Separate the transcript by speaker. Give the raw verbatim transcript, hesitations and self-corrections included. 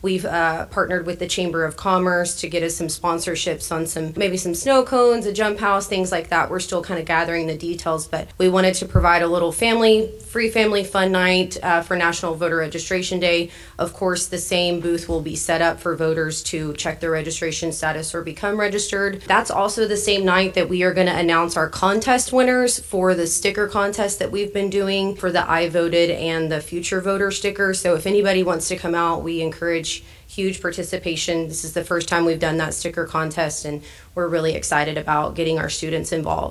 Speaker 1: We've uh, partnered with the Chamber of Commerce to get us some sponsorships on some, maybe some snow cones, a jump house, things like that. We're still kind of gathering the details, but we wanted to provide a little family, free family fun night uh, for National Voter Registration Day. Of course, the same booth will be set up for voters to check their registration status or become registered. That's also the same night that we are going to announce our contest winners for the sticker contest that we've been doing for the I Voted and the Future Voter sticker. So if anybody wants to come out, we encourage huge participation. This is the first time we've done that sticker contest, and we're really excited about getting our students involved.